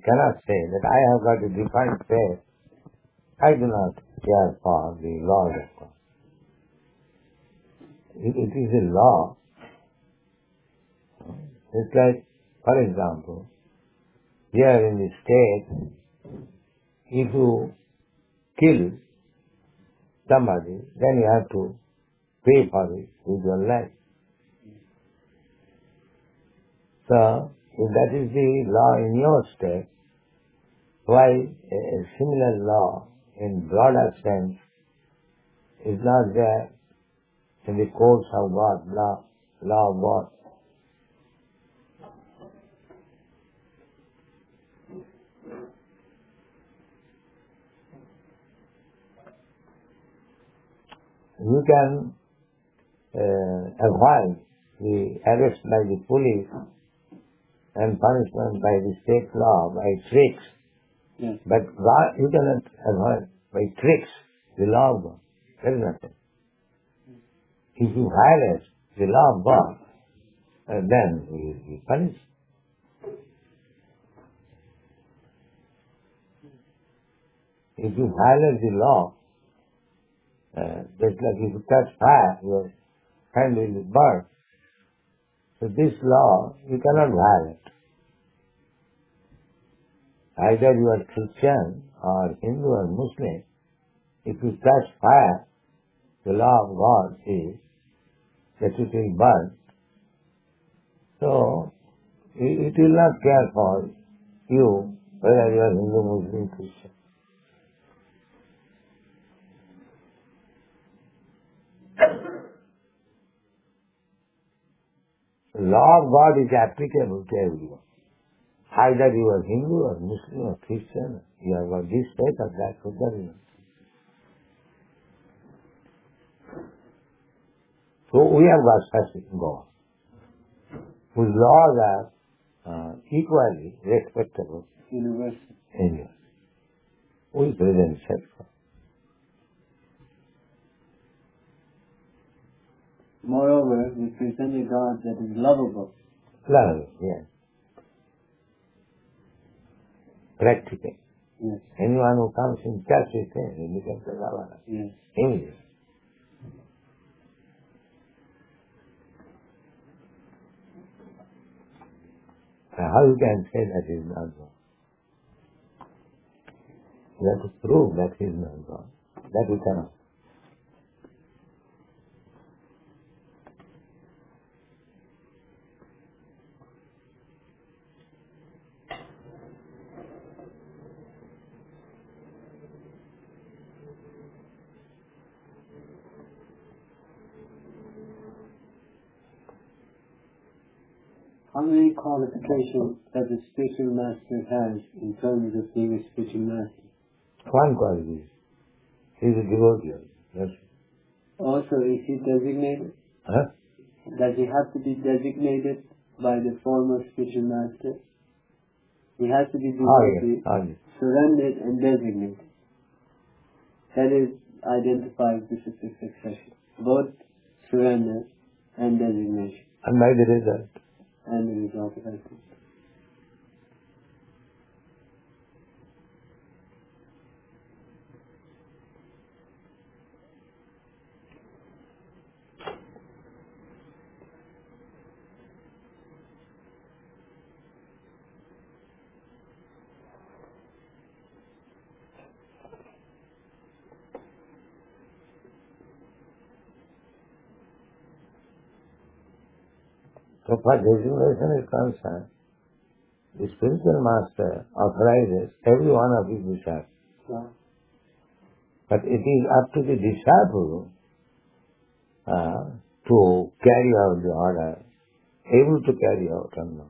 cannot say that I have got a defined faith. I do not care for the laws of God. It is a law. It's like, for example, here in the state, if you kill somebody, then you have to pay for it with your life. So, if that is the law in your state, why a similar law in broader sense is not there in the courts of God, law of God? You can avoid the arrest by the police and punishment by the state law, by tricks. Yes. But God, you cannot avoid by tricks the law of God. There is nothing. If you violate the law of God, then you will be punished. If you violate the law, just like if you touch fire, your hand will be burned. So this law you cannot violate. Either you are Christian or Hindu or Muslim, if you touch fire, the law of God is that it will burn. So it will not care for you whether you are Hindu, Muslim, Christian. The law of God is applicable to everyone. Either you are Hindu or Muslim or Christian, you have got this faith or that faith, that is. So we have got such a God, whose laws are equally respectable Universal. anywhere. Who is present self. Moreover, we present a God that is lovable. Love, yes. Practical. Yes. Anyone who comes in touch with him, he becomes a lover. Yes. Immediately. How you can say that he is not God? You have to prove that he is not God. That we cannot. How many qualifications does a spiritual master has in terms of being a spiritual master? One quality. He is a devotee. Yes. Also, is he designated? Huh? Does he have to be designated by the former spiritual master? He has to be devotee, yes. surrendered and designated. That is identifies the succession. Both surrender and designation. And by the result. And the result of everything. So far designation is concerned, the spiritual master authorizes every one of his disciples. Wow. But it is up to the disciple to carry out the order, able to carry out or not.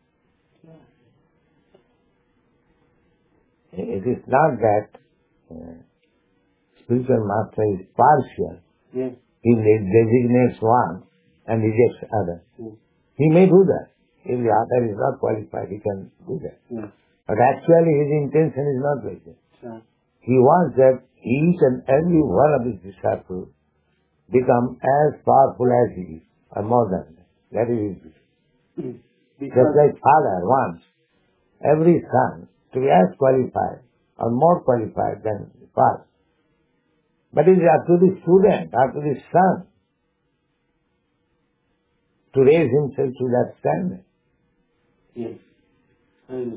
It is not that spiritual master is partial. Yes. He designates one and rejects other. Yes. He may do that. If the other is not qualified, he can do that. Yes. But actually his intention is not like that. Sure. He wants that each and every one of his disciples become as powerful as he is, or more than that. That is his vision. Just like father wants every son to be as qualified or more qualified than the first. But it is up to the student, up to the son, to raise himself to that standard. Yes. And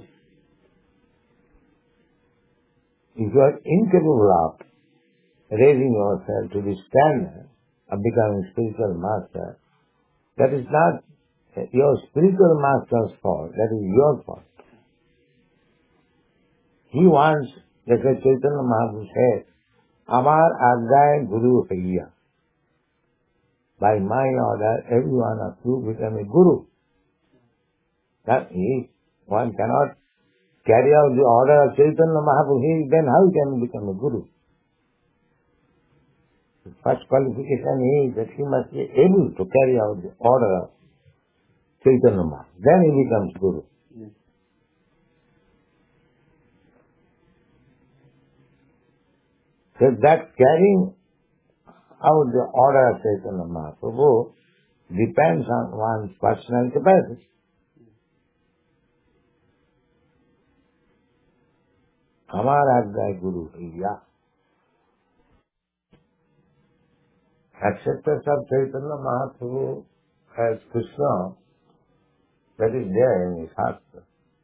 If you are incapable of raising yourself to the standard of becoming spiritual master, that is not your spiritual master's fault, that is your fault. He wants, like Chaitanya Mahaprabhu said, Amar Agay Guru Haiya. By my order, everyone of you become a guru. That is, one cannot carry out the order of Chaitanya Mahaprabhu, then how can he become a guru? The first qualification is that he must be able to carry out the order of Chaitanya Mahaprabhu. Then he becomes guru. yes. So that carrying out the order of Chaitanya Mahaprabhu depends on one's personal capacity. Amar Agya Guru Haiya. Acceptance of Chaitanya Mahaprabhu as Krishna, that is there in the Shastra,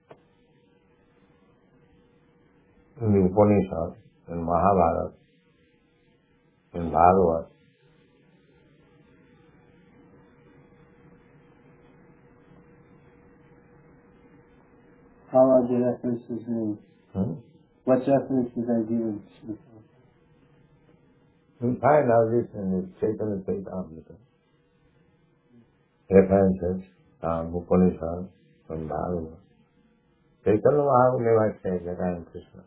in the Upanishad, in Mahabharata, in Bhagavad. How are the references named? What references are given? We find all this in the Chaitanya Charitamrita. References from Upanishad, from Bhagavad. Chaitanya Mahaprabhu never said that I am Krishna.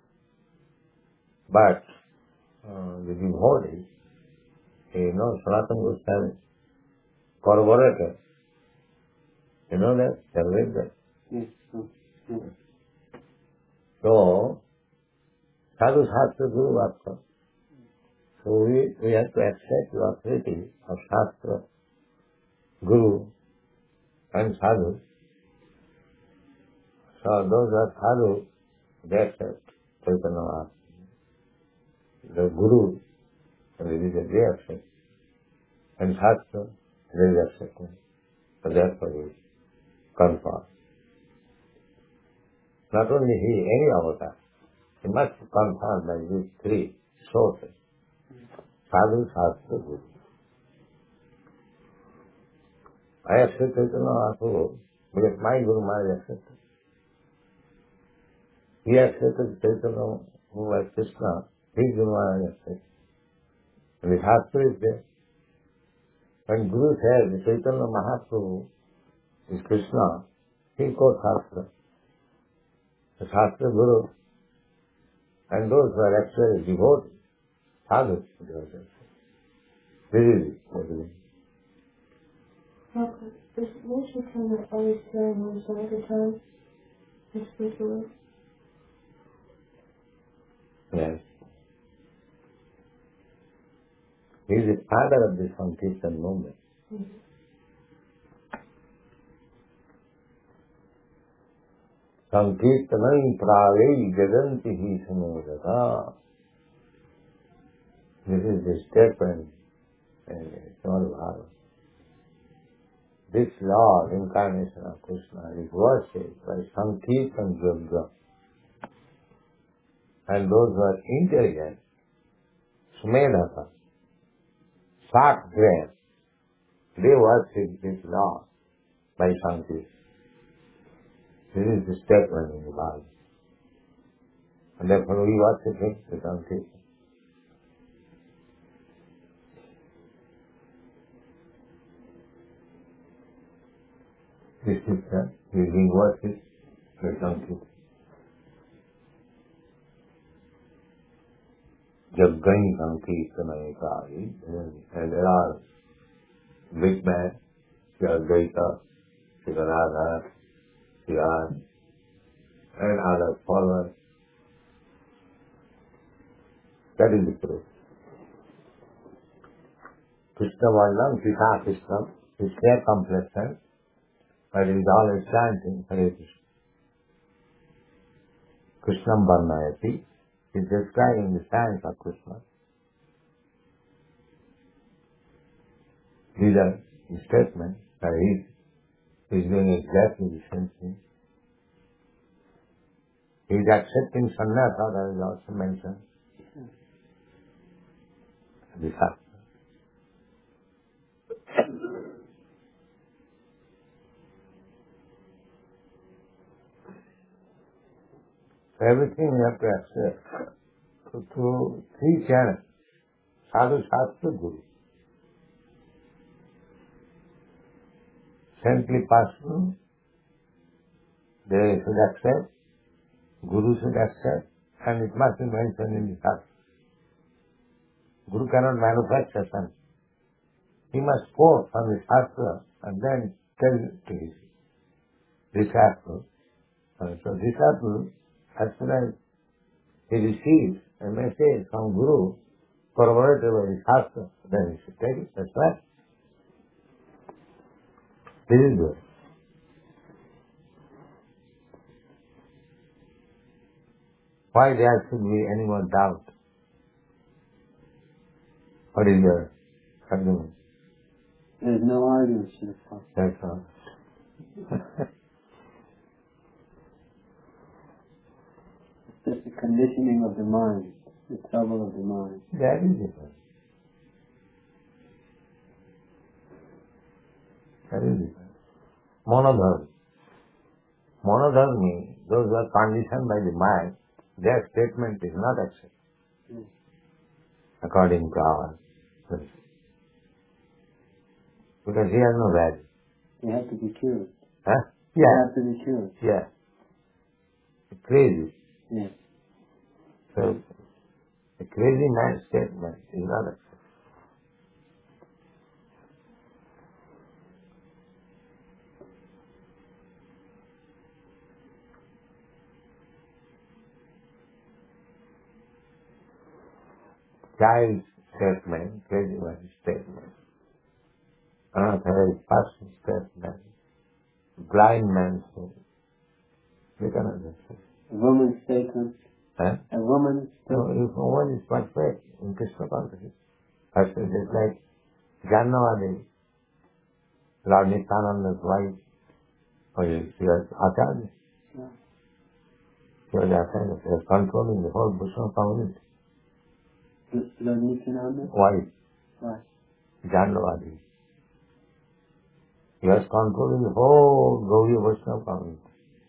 But the devotees, Sanatana Goswami corroborated. You know that? They read that. Yes. Yes. So, Sadhu Shastra Guru Vatsa. So we have to accept the authority of Shastra, Guru and Sadhu. So those are Sadhu, they accept Chaitanya Mahaprabhu. The Guru, religion, they accept. And Shastra, they accept. So therefore we confirm. Not only he, any avatar, he must confirm by these three sources. Sadhu, Shastra, Guru. I accept Chaitanya Mahaprabhu because my Guru Maharaj accepted. He accepted Chaitanya who was Krishna, his Guru Maharaj accepted. And the Shastra is there. When Guru says that Chaitanya Mahaprabhu is Krishna, he quotes Shastra. The Shastra Guru and those who are actually devoted, sadhus, this is it. Okay. Is Moshe kind of always carrying himself all the time? In spiritual life? Yes. He is the father of the Sankirtan movement. Mm-hmm. Sankirtanai pravei jaganti hi samodata. This is the statement in Srimad Bhagavatam. This Lord, incarnation of Krishna, is worshipped by Sankirtan Yoga. And those who are intelligent, Smedhata, Sak brain, they worship this Lord by Sankirtan. This is the statement in the Bible. And therefore we worship him with Sankirtan. This is being worshipped with Sankirtan. Jaggani Sankirtanayakari, and there are big men, Jaggaita, Siddhartha, Siddhartha, and other followers. That is the truth. Krishna Varnam, Sita Krishna, is fair complexion, but it is always chanting Hare Krishna. Krishnam Varnayati is describing the science of Krishna. These are the statements that he is doing exactly the same thing. He is accepting sannyasa, that is also mentioned. The Shastra. So everything you have to accept through three channels: Sadhu, Shastra, Guru. Saintly person, they should accept, Guru should accept, and it must be mentioned in the Shastra. Guru cannot manufacture something. He must quote from the Shastra and then tell it to his disciple. So disciple, as soon as he receives a message from Guru corroborated by the Shastra, then he should take it. That's right. This is good. Why there should be any more doubt? What is your argument? There's no argument, Srila. That's all. It's just the conditioning of the mind, the trouble of the mind. That is different. That is different. Monodharmi. Monodharmi, those who are conditioned by the mind, their statement is not accepted according to our principle. Because he has no value. They have to be cured. Huh? They Yeah. have to be cured. Yeah. Crazy. Yes. So, a crazy man's statement is not accepted. Child's statement, crazy man's statement, unauthorized person's statement, blind man's statement. You cannot accept. A woman's statement. Huh? A woman's So statement. if one is perfect in Krishna consciousness, that's just like Jannavadi, Lord Nityananda's wife, she was Acharya. Yeah. She was Acharya. She was controlling the whole Vaishnava community. Lord Nityananda? Wife, Why? Jannavadi. He was controlling the whole Gaudiya Vaishnava community.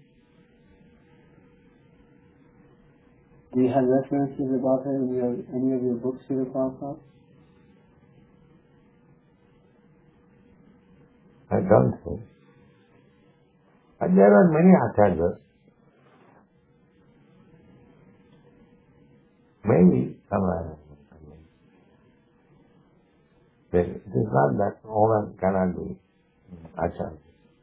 Do you have references about her in any of your books, Srila Prabhupada? I don't think. But there are many acharyas. Maybe somewhere. It is not that woman cannot be acharya.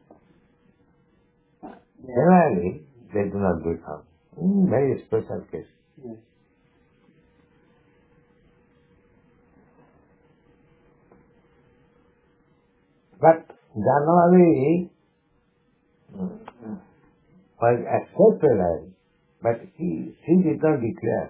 Generally, they do not become. In very special cases. Yes. But Janavadi was accepted as, but she did not declare.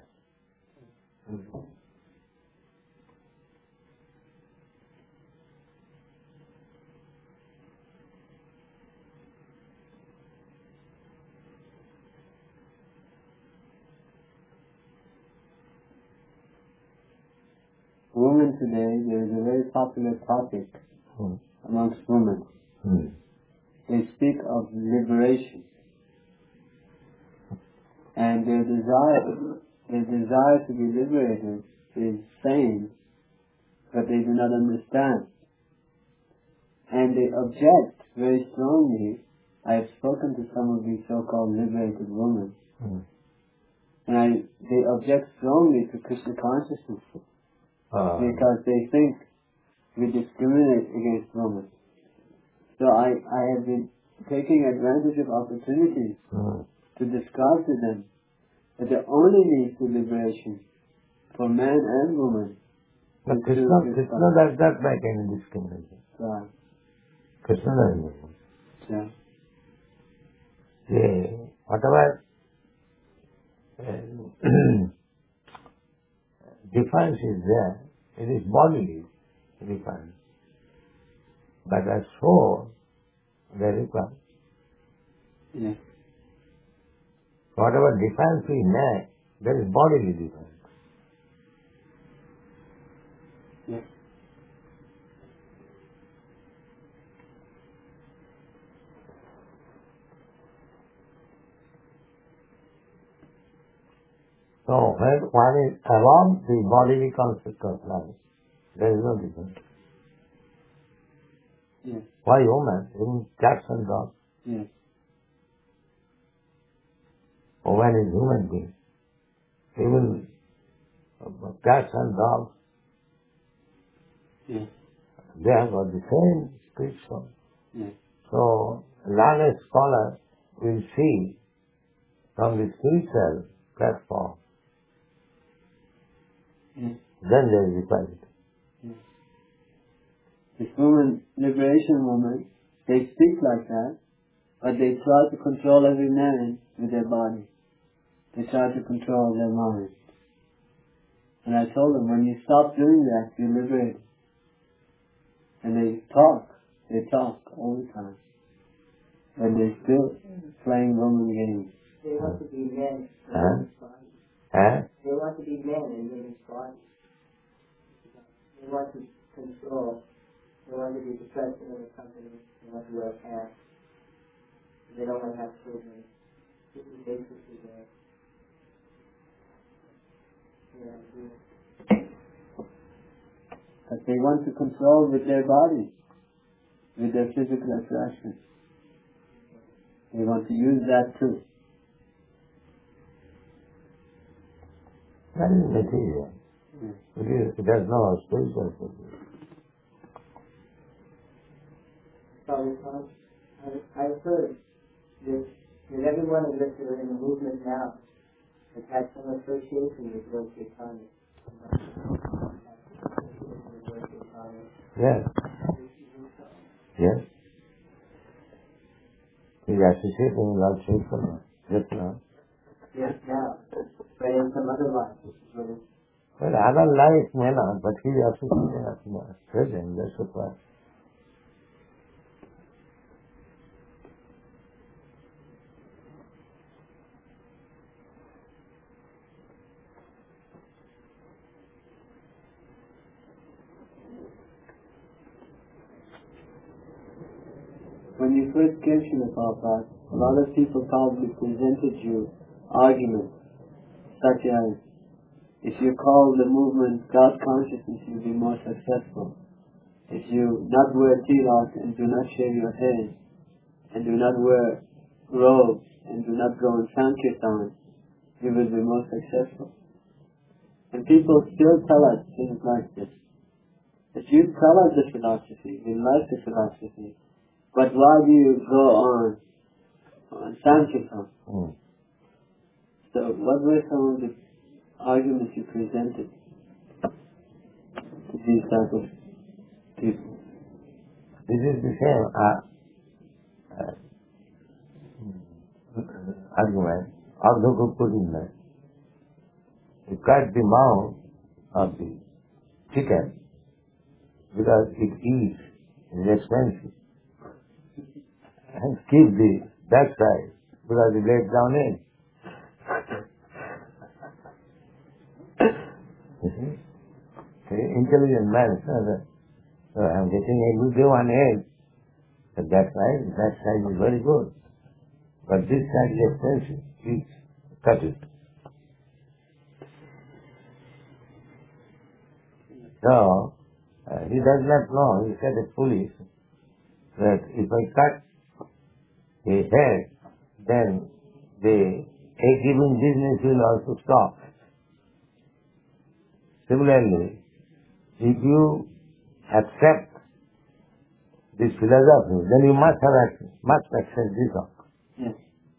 Women today, there is a very popular topic amongst women. They speak of liberation. And their desire to be liberated is sane, but they do not understand. And they object very strongly. I have spoken to some of these so-called liberated women. And they object strongly to Krishna consciousness because they think we discriminate against women. So I have been taking advantage of opportunities to describe to them that the only means to liberation for man and woman But is Krishna does not make any discrimination. Right. Krishna doesn't make any. Yeah. Yeah. Whatever difference is there. It is bodily difference. But as soul, there is one. Yes. Whatever difference we make, there is bodily difference. Yes. So when one is around the bodily concept of life, there is no difference. Yes. Why human? Even cats and dogs. Yes. Or when is human being. Even cats and dogs, Yes. they have got the same spiritual. Yes. So, learned scholar will see from the spiritual platform, Yes. then there is equality. Yes. This woman, liberation woman, they speak like that, but they try to control every man with their body. They try to control their mind. And I told them, when you stop doing that, you liberate. And they talk all the time. But they're still playing woman games. They want to be men in Huh? women's bodies. Huh? They want to be men in women's bodies. They want to control. They want to be the president of the company. They want to wear pants. They don't want to have children. This is basically their idea. But they want to control with their body, with their physical attraction. They want to use that too. That is material. It has no spiritual purpose. I've heard that everyone of us that are in the movement now has had some association with Lord Chaitanya. Yes. Yes. He's associating with Lord Chaitanya. Just now. Yes, now. But in some other life, this is what it's. Well, other life may not, but he is associating at present. That's the point. When you first came to the Prabhupada, a lot of people probably presented you arguments such as, if you call the movement God consciousness, you'll be more successful. If you not wear tilak and do not shave your head, and do not wear robes, and do not go in Sankirtan, you will be more successful. And people still tell us things like this. That you tell us the philosophy, we like the philosophy, but why do you go on Sankirtan? So what were some of the arguments you presented to these type of people? This is the same argument. Although could put in there. You cut the mouth of the chicken because it eats, it is expensive. And keep the backside because it lays down in. You see? The intelligent man says, so I'm getting a good one egg. But that side is very good. But this side is expensive. Please cut it. So, he does not know, he said a foolish, that if I cut a head, then the egg-giving business will also stop. Similarly, if you accept this philosophy, then you must accept this also. Yes.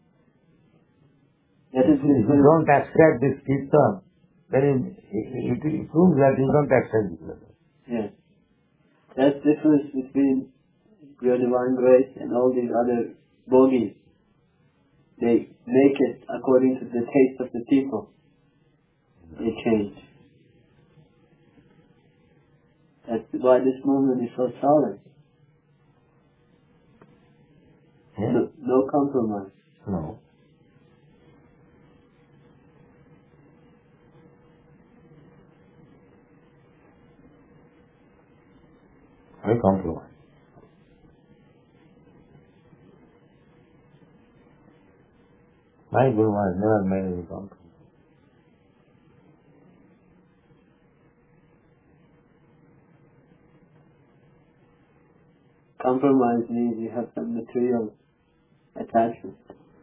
That is If you don't accept this kirtan, then it proves that you don't accept this philosophy. Yes. That's the difference between your divine grace and all these other bogies. They make it according to the taste of the people. They change. That's why this movement is so solid. Yeah? No compromise. No. No compromise. My Guru Maharaj never made any compromise. Compromise means you have some material attachment.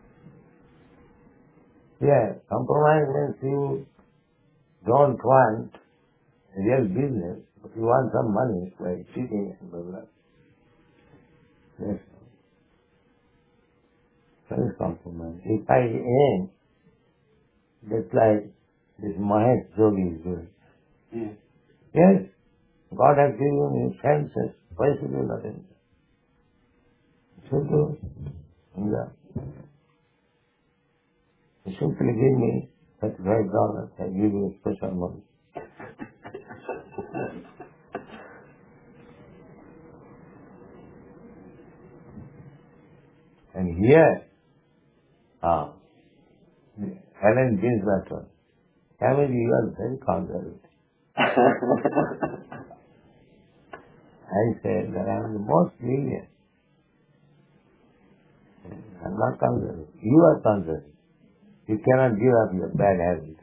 Yeah, compromise means you don't want real business, but you want some money by cheating and blah blah. Yes. That is compromise. If I aim, just like this Mahesh Yogi is doing. Yeah. Yes, God has given you senses. Why should you not enjoy? Should you? Yeah. You simply give me $35, I give you special money. And here, Helen Ginsberg, Camille, you are very conservative. I said that I am the most lenient. I am not conservative. You are conservative. You cannot give up your bad habits.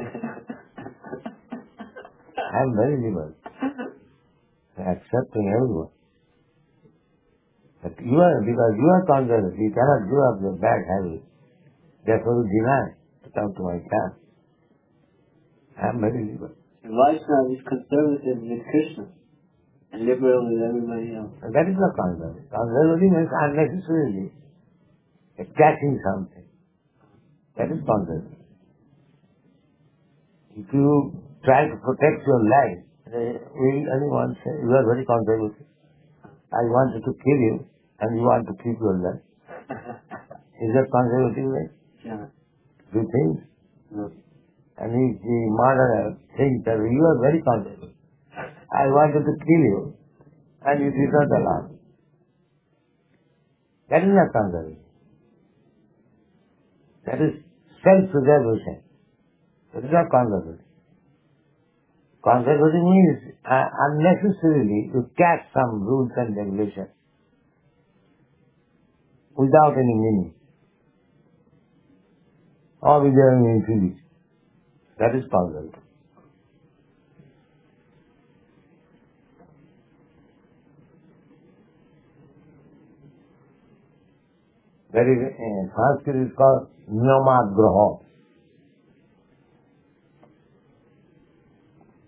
I am very liberal, accepting everyone. But you are, because you are conservative, you cannot give up your bad habits. Therefore you deny to come to my camp. I am very liberal. Vaishnava is conservative with Krishna and liberal with everybody else. And that is not conservative. Conservative means unnecessarily attaching something. That is conservative. If you try to protect your life, will anyone say, you are very conservative. I wanted to kill you and you want to keep your life. Is that conservative way? Yeah. Do you think? No. And if the murderer thinks that you are very conservative, I wanted to kill you and you did not allow. That is not conservative. That is self-preservation. That is not conservative. Conservative means unnecessarily to catch some rules and regulations without any meaning or without any utility. That is conservative. That is, Sanskrit is called Niyamagraha.